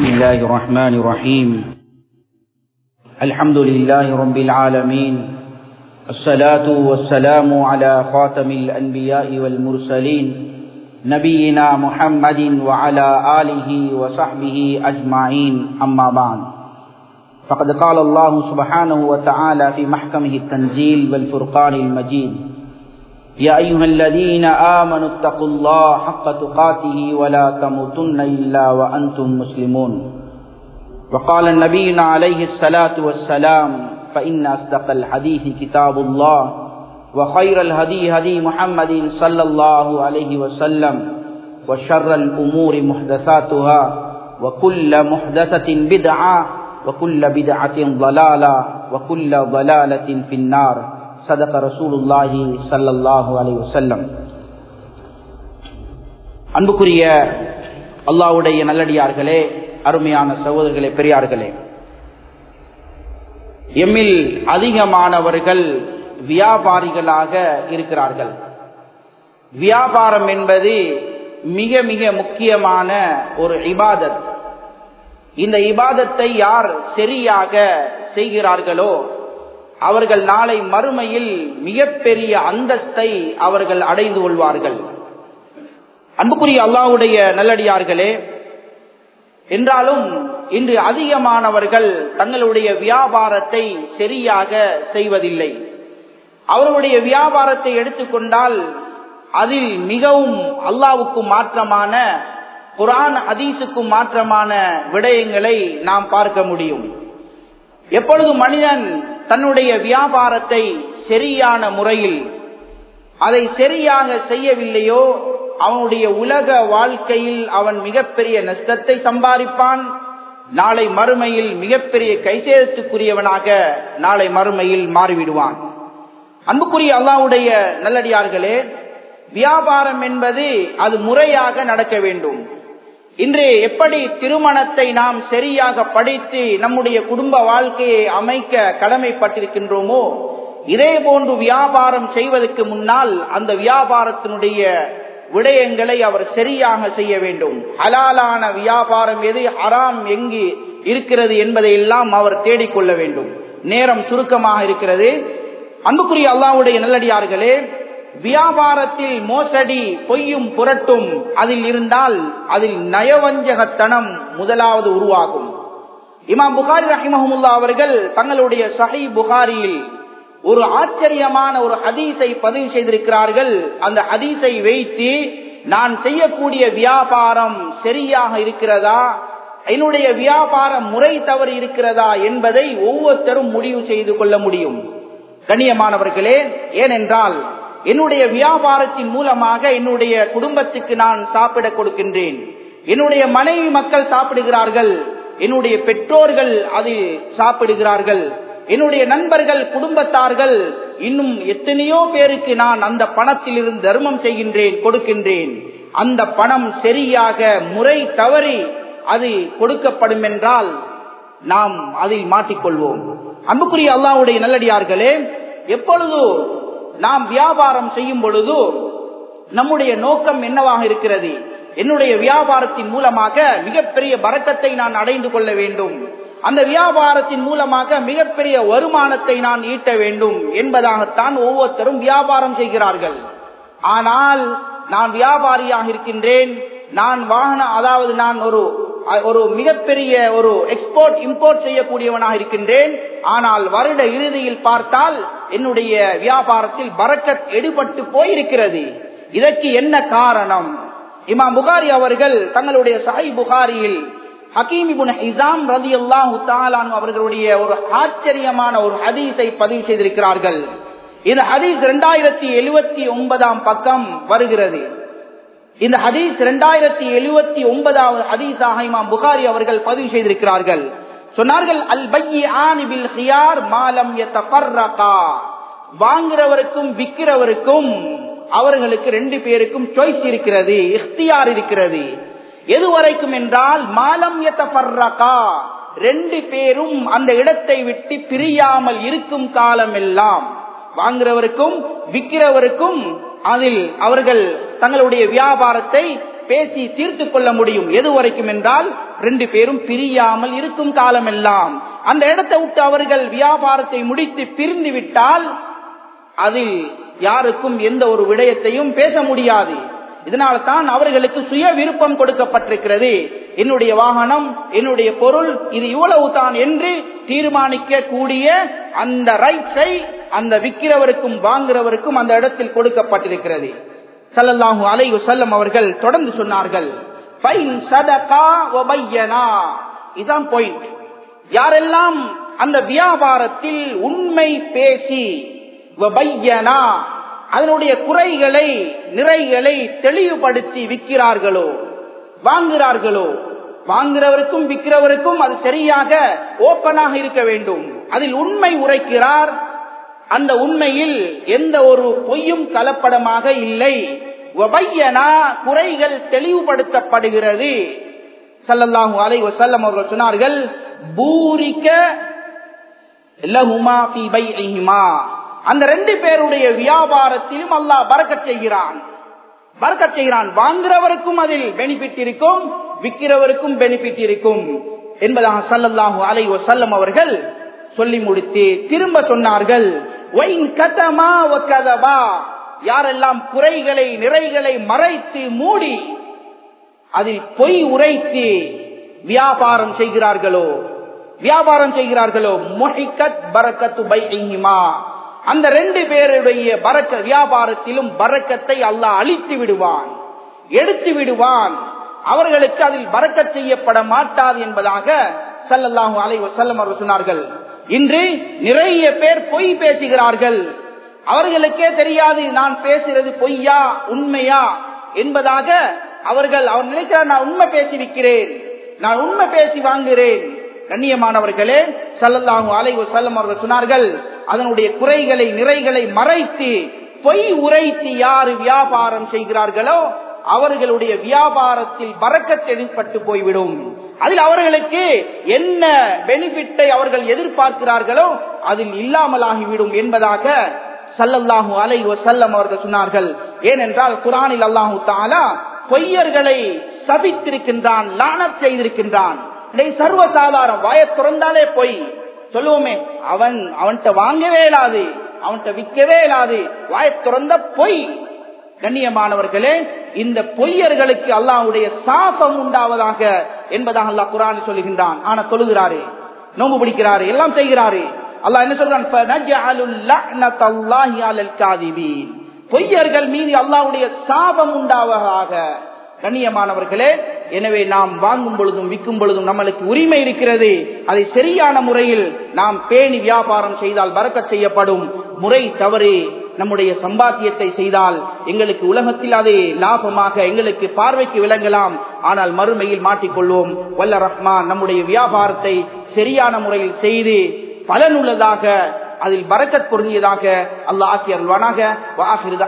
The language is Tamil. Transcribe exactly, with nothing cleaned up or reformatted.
بسم الله الرحمن الرحيم الحمد لله رب العالمين الصلاة والسلام على خاتم الأنبياء والمرسلين نبينا محمد وعلى آله وصحبه أجمعين أما بعد فقد قال الله سبحانه وتعالى في محكمه التنزيل والفرقان المجيد يا أيها الذين آمنوا اتقوا الله حق تقاته ولا تموتن إلا وأنتم مسلمون وقال النبي عليه الصلاة والسلام فإن أصدق الحديث كتاب الله وخير الهدي هدي محمد صلى الله عليه وسلم وشر الأمور محدثاتها وكل محدثة بدعة وكل بدعة ضلالة وكل ضلالة في النار صدق رسول الله صلى الله عليه وسلم. அன்புக்குரிய அல்லாஹ்வுடைய நல்லடியார்களே, அருமையான சகோதரர்களே, பெரியார்களே, எம்மில் அதிகமானவர்கள் வியாபாரிகளாக இருக்கிறார்கள். வியாபாரம் என்பது மிக மிக முக்கியமான ஒரு இபாதத். இந்த இபாதத்தை யார் சரியாக செய்கிறார்களோ அவர்கள் நாளை மறுமையில் மிகப்பெரிய அந்தஸ்தை அவர்கள் அடைந்து கொள்வார்கள். அன்புக்குரிய அல்லாஹ்வுடைய நல்லடியார்களே, என்றாலும் இன்று அதிகமானவர்கள் தங்களுடைய வியாபாரத்தை சரியாக செய்வதில்லை. அவர்களுடைய வியாபாரத்தை எடுத்துக்கொண்டால் அதில் மிகவும் அல்லாஹ்வுக்கு மாற்றமான, குர்ஆன் ஹதீஸுக்கு மாற்றமான விடயங்களை நாம் பார்க்க முடியும். எப்பொழுது மனிதன் தன்னுடைய வியாபாரத்தை சரியான முறையில் அதை சரியாக செய்யவில்லையோ அவனுடைய உலக வாழ்க்கையில் அவன் மிகப்பெரிய நஷ்டத்தை சம்பாதிப்பான். நாளை மறுமையில் மிகப்பெரிய கைசேதத்துக்குரியவனாக நாளை மறுமையில் மாறிவிடுவான். அன்புக்குரிய அல்லாஹ்வுடைய நல்லடியார்களே, வியாபாரம் என்பது அது முறையாக நடக்க வேண்டும். இன்று எப்படி திருமணத்தை நாம் சரியாக படித்து நம்முடைய குடும்ப வாழ்க்கையை அமைக்க கடமைப்பட்டிருக்கின்றோமோ, இதே போன்று வியாபாரம் செய்வதற்கு முன்னால் அந்த வியாபாரத்தினுடைய விடயங்களை அவர் சரியாக செய்ய வேண்டும். ஹலாலான வியாபாரம் எது, ஹராம் எங்கு இருக்கிறது என்பதை எல்லாம் அவர் தேடிக்கொள்ள வேண்டும். நேரம் சுருக்கமாக இருக்கிறது. அன்புக்குரிய அல்லாஹ்வுடைய நல்லடியார்களே, வியாபாரத்தில் மோசடி, பொய்யும் புரட்டும் அதில் இருந்தால் அதில் நயவஞ்சகத்தனம் முதலாவது உருவாகும். இமாம் புகாரி ரஹிமஹுல்லாஹ் அவர்கள் தங்களுடைய சஹீஹ் புகாரியில் ஒரு ஆச்சரியமான ஒரு ஹதீஸை பதிவு செய்திருக்கிறார்கள். அந்த ஹதீஸை வைத்து நான் செய்யக்கூடிய வியாபாரம் சரியாக இருக்கிறதா, என்னுடைய வியாபாரம் முறை தவறு இருக்கிறதா என்பதை ஒவ்வொருத்தரும் முடிவு செய்து கொள்ள முடியும். கண்ணியமானவர்களே, ஏனென்றால் என்னுடைய வியாபாரத்தின் மூலமாக என்னுடைய குடும்பத்துக்கு நான் சாப்பிட கொடுக்கின்றேன். என்னுடைய மனைவி மக்கள் சாப்பிடுகிறார்கள், என்னுடைய பெற்றோர்கள் அது சாப்பிடுகிறார்கள், என்னுடைய நண்பர்கள், குடும்பத்தார்கள், இன்னும் எத்தனையோ பேருக்கு நான் அந்த பணத்திலிருந்து தர்மம் செய்கின்றேன், கொடுக்கின்றேன். அந்த பணம் சரியாக முறை தவறி அது கொடுக்கப்படும் என்றால் நாம் அதில் மாட்டிக்கொள்வோம். அன்புக்குரிய அல்லாஹ்வுடைய நல்லடியார்களே, எப்பொழுது நாம் வியாபாரம் செய்யும் பொழுது நம்முடைய நோக்கம் என்னவாக இருக்கிறது? என்னுடைய வியாபாரத்தின் மூலமாக மிகப்பெரிய பரக்கத்தை நான் அடைந்து கொள்ள வேண்டும், அந்த வியாபாரத்தின் மூலமாக மிகப்பெரிய வருமானத்தை நான் ஈட்ட வேண்டும் என்பதாகத்தான் ஒவ்வொருத்தரும் வியாபாரம் செய்கிறார்கள். ஆனால் நான் வியாபாரியாக இருக்கின்றேன், நான் வாகன அதாவது நான் ஒரு ஒரு மிகப்பெரிய ஒரு எக்ஸ்போர்ட் இம்போர்ட் செய்யக்கூடியவனாக இருக்கின்றேன். ஆனால் வருட இறுதியில் பார்த்தால் என்னுடைய வியாபாரத்தில் பரக்கத் எடுபட்டு போயிருக்கிறது. இதற்கு என்ன காரணம்? இமாம் புகாரி அவர்கள் தங்களுடைய சஹீஹ் புகாரியில் ஹக்கீம் இப்னு ஹிஸாம் ரலியல்லாஹு தஆலா அன்ஹு அவர்களுடைய ஒரு ஆச்சரியமான ஒரு ஹதீஸை பதிவு செய்திருக்கிறார்கள். இந்த ஹதீஸ் இரண்டாயிரத்தி எழுபத்தி ஒன்பதாம் பக்கம் வருகிறது. இந்த ஹதீஸ் இரண்டாயிரத்தி எழுபத்தி ஒன்பதாவது ஹதீஸாக இமாம் புகாரி அவர்கள் பதிவு செய்திருக்கிறார்கள். சொன்னார்கள், அல் பையானி பில் கியார் மா லம் யதஃபர்ரகா. வாங்குறவருக்கும் விக்கிறவருக்கும் அவர்களுக்கு ரெண்டு பேருக்கும் சாய்ஸ் இருக்கிறது, இக்தியார் இருக்கிறது. எதுவரைக்கும் என்றால் மாலம் யதஃபர்ரகா, ரெண்டு பேரும் அந்த இடத்தை விட்டு பிரியாமல் இருக்கும் காலம் எல்லாம் வாங்குறவருக்கும் விக்கிறவருக்கும் அதில் அவர்கள் தங்களுடைய வியாபாரத்தை பேசி தீர்த்து கொள்ள முடியும். எது வரைக்கும் என்றால் ரெண்டு பேரும் பிரியாமல் இருக்கும் காலம் எல்லாம். அந்த இடத்தை விட்டு அவர்கள் வியாபாரத்தை முடித்து பிரிந்து விட்டால் அதில் யாருக்கும் எந்த ஒரு விடயத்தையும் பேச முடியாது. இதனால தான் அவர்களுக்கு சுய விருப்பம் கொடுக்கப்பட்டிருக்கிறது. என்னுடைய வாகனம், என்னுடைய பொருள், இது இவ்வளவு தான் என்று தீர்மானிக்க கூடிய அந்த ரைட்ஸை அந்த விற்கிறவருக்கும் வாங்குறவருக்கும் அந்த இடத்தில் கொடுக்கப்பட்டிருக்கிறது. ஸல்லல்லாஹு அலைஹி வஸல்லம் அவர்கள் தொடர்ந்து சொன்னார்கள், ஃபைன் ஸதகா வ பய்யனா. இதான் பாயிண்ட். யாரெல்லாம் அந்த வியாபாரத்தில் உண்மை பேசி வ பய்யனா அதனுடைய குறைகளை நிறைகளை தெளிவுபடுத்தி விற்கிறார்களோ வாங்குகிறார்களோ, வாங்குறவருக்கும் விற்கிறவருக்கும் அது சரியாக ஓப்பனாக இருக்க வேண்டும். அதில் உண்மை உரைக்கிறார், அந்த உண்மையில் எந்த ஒரு பொய்யும் கலப்படமாக இல்லை. வபையனா குறைகள் தெளிவுபடுத்தப்படுகிறது. ஸல்லல்லாஹு அலைஹி வஸல்லம் அவர்கள் சொன்னார்கள், பூரிக லஹுமா ஃபீ பைஇஹிமா. அந்த ரெண்டு பேருடைய வியாபாரத்திலும் அல்லாஹ் பரக்கத் செய்கிறான். பரக்கத் செய்கிறான். வாங்குறவருக்கும் அதில் பெனிஃபிட் இருக்கும், விற்கிறவருக்கும் பெனிஃபிட் இருக்கும் என்பதாக ஸல்லல்லாஹு அலைஹி வஸல்லம் அவர்கள் சொல்லி முடித்து திரும்ப சொன்னார்கள், வைன் கதமா வ கதபா. யாரெல்லாம் குறைகளை நிறைகளை மறைத்து மூடி அதில் பொய் உரைத்து வியாபாரம் செய்கிறார்களோ வியாபாரம் செய்கிறார்களோ முஹிக்கத் பரக்கத்து பைஇஹிமா. அந்த ரெண்டு பேருடைய பரக்க வியாபாரத்திலும் பரக்கத்தை அல்லாஹ் அழித்து விடுவான், எடுத்து விடுவான். அவர்களுக்கு அதில் பரக்கத் செய்யப்பட மாட்டாது என்பதாக ஸல்லல்லாஹு அலைஹி வஸல்லம் அவர்கள் சொன்னார்கள். இன்று நிறைய பேர் பொய் பேசுகிறார்கள். அவர்களுக்கே தெரியாது நான் பேசுறது பொய்யா உண்மையா என்பதாக. அவர்கள் அவர் நினைக்கிறார், நான் உண்மை பேசியிருக்கிறேன், நான் உண்மை பேசி வாங்குகிறேன். கண்ணியமானவர்களே, ஸல்லல்லாஹு அலைஹி வஸல்லம் அவர்கள் சொன்னார்கள், அதனுடைய குறைகளை நிறைகளை மறைத்து பொய் உரைத்து யார் வியாபாரம் செய்கிறார்களோ அவர்களுடைய வியாபாரத்தில் பரக்கத் ஏற்பட்டு போய்விடும். அதில் அவர்களுக்கு என்ன பெனிஃபிட்டை அவர்கள் எதிர்பார்க்கிறார்களோ அதில் இல்லாமலாகிவிடும் என்பதாக ஸல்லல்லாஹு அலைஹி வஸல்லம் அவர்கள் சொன்னார்கள். ஏனென்றால் குர்ஆனில் அல்லாஹ் தஆலா பொய்யர்களை சபித்திருக்கின்றான், லானத் செய்திருக்கின்றான். சர்வசாதாரண வாய திறந்தாலே பொய் சொல்லுவோமே, அவன் அவன்கிட்ட வாங்கவே இயலாது, அவன்கிட்ட விற்கவே இயலாது, வாய திறந்த பொய். கண்ணியமானவர்களே, இந்த பொய்யர்களுக்கு அல்லாஹ்வுடைய சாபம் உண்டாவதாக என்பதாக அல்லாஹ் குர்ஆனில் சொல்லுகின்றான். ஆனா தொழுகிறாரு, நோன்பு பிடிக்கிறாரு, எல்லாம் செய்கிறாரு. அல்லாஹ் என்ன சொல்றான், ஃபனஜஅலுல் லஅனத்தல்லாஹி அலல் காதிபீன். பொய்யர்கள் மீது அல்லாஹ்வுடைய சாபம் உண்டாவதாக. கண்ணியமானவர்களே, எனவே நாம் வாங்கும் பொழுதும் விற்கும் பொழுதும் நம்மளுக்கு உரிமை இருக்கிறது. அதை சரியான முறையில் நாம் பேணி வியாபாரம் செய்தால் பரக்கத் செய்யப்படும். முறை தவறு நம்முடைய சம்பாத்தியத்தை செய்தால் எங்களுக்கு உலகத்தில் அது லாபமாக எங்களுக்கு பார்வைக்கு விளங்கலாம், ஆனால் மறுமையில் மாட்டிக்கொள்வோம். வல்ல ரஹ்மான் நம்முடைய வியாபாரத்தை சரியான முறையில் செய்து பலனுள்ளதாக அதில் பரக்கத் பொருந்தியதாக அல்லாஹ் ஆக்கி அருள்வானாக.